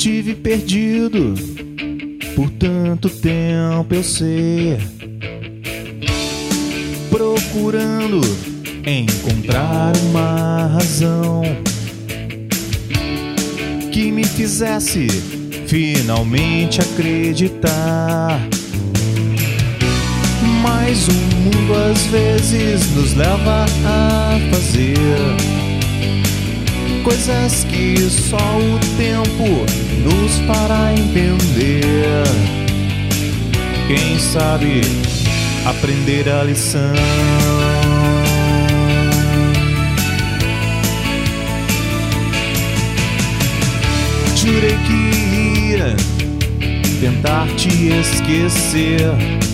Estive perdido por tanto tempo, eu sei, procurando encontrar uma razão que me fizesse finalmente acreditar. Mas o mundo às vezes nos leva a fazer coisas que só o tempo nos fará entender. Quem sabe aprender a lição. Jurei que ia tentar te esquecer.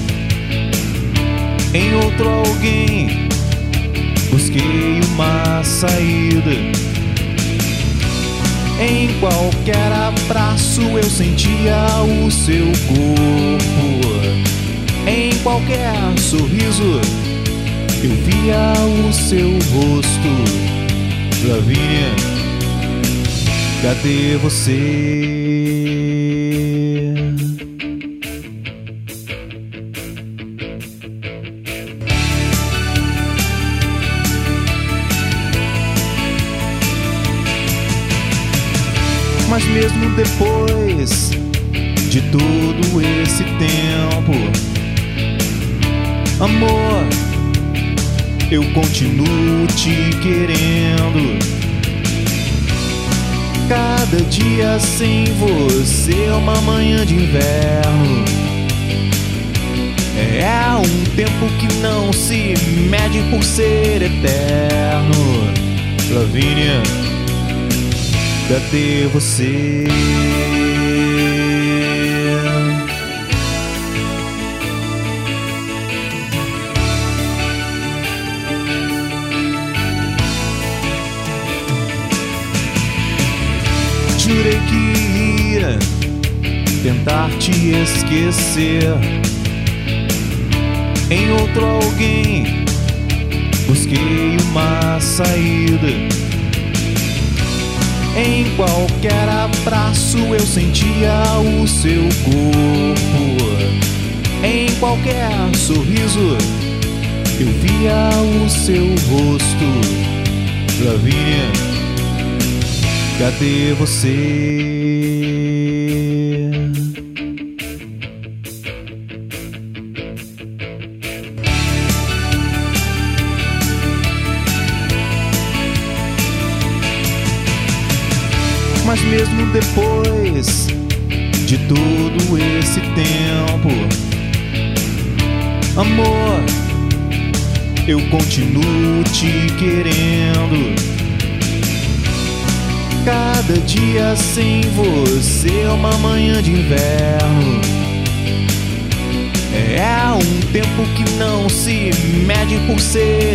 Em outro alguém busquei uma saída. Em qualquer abraço eu sentia o seu corpo. Em qualquer sorriso eu via o seu rosto. Lavínia, cadê você? Mas mesmo depois de todo esse tempo, amor, eu continuo te querendo. Cada dia sem você é uma manhã de inverno. É um tempo que não se mede por ser eterno. Lavínia, cadê você? Jurei que ia tentar te esquecer. Em outro alguém busquei uma saída. Em qualquer abraço eu sentia o seu corpo. Em qualquer sorriso eu via o seu rosto. Lavínia, cadê você? Mas mesmo depois de todo esse tempo, amor, eu continuo te querendo. Cada dia sem você é uma manhã de inverno. É um tempo que não se mede por ser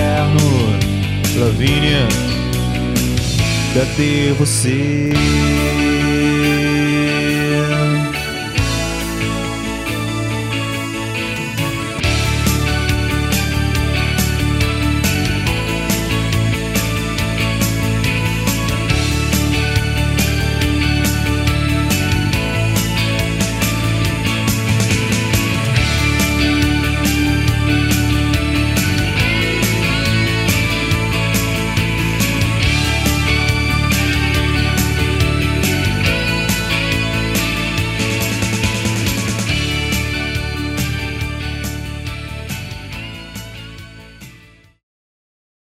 eterno. Lavínia, cadê você?